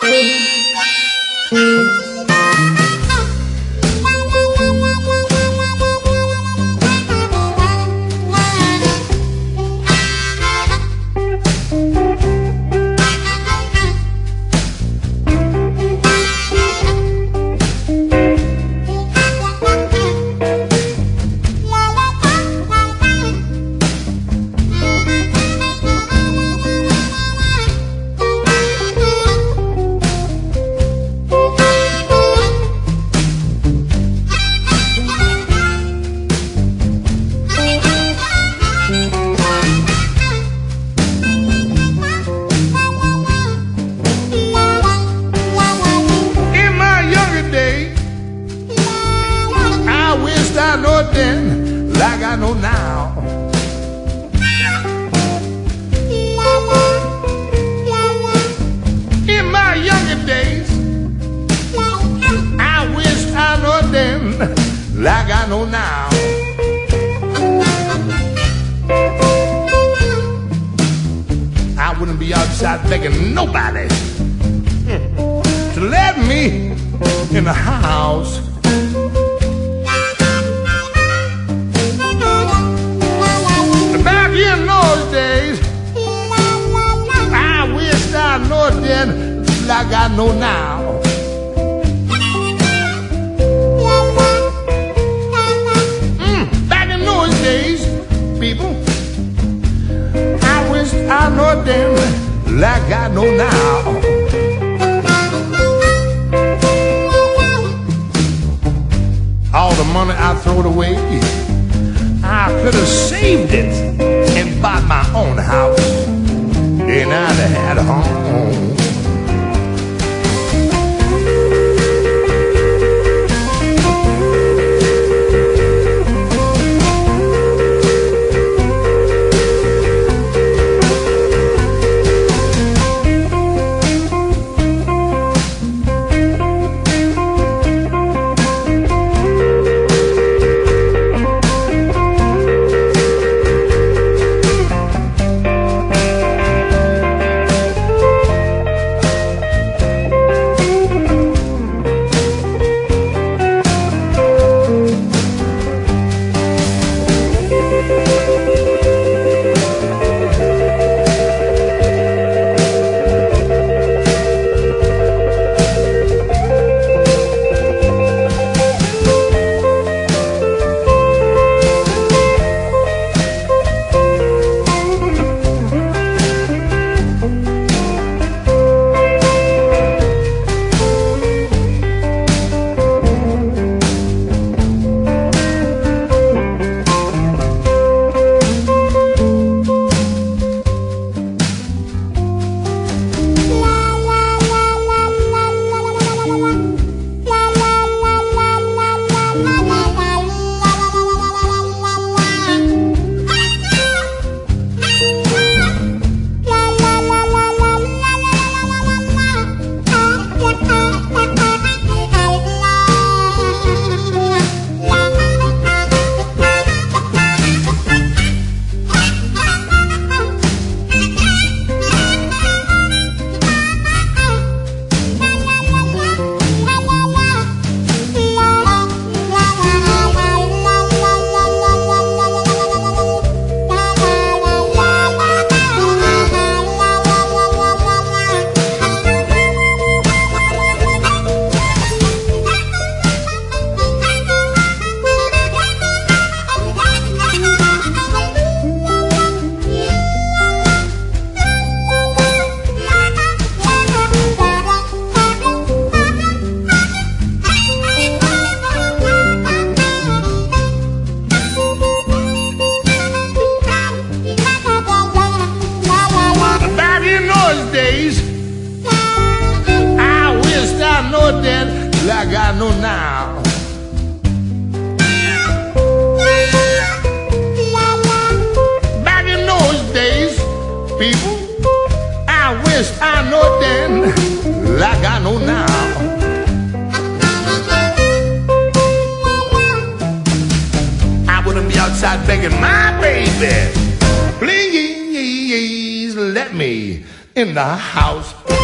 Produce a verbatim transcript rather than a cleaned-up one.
Like I know now. In my younger days, I wished I know then, like I know now. I wouldn't be outside begging nobody to let me in the house. In those days, I wished I know then, like I know now. Mm, back in those days, people, I wished I know then, like I know now. All the money I throwed away, I could have saved it and bought my own house, then I'd have had a home. Like I know now. Back in those days, people, I wish I know then, like I know now. I wouldn't be outside begging my baby, please let me in the house.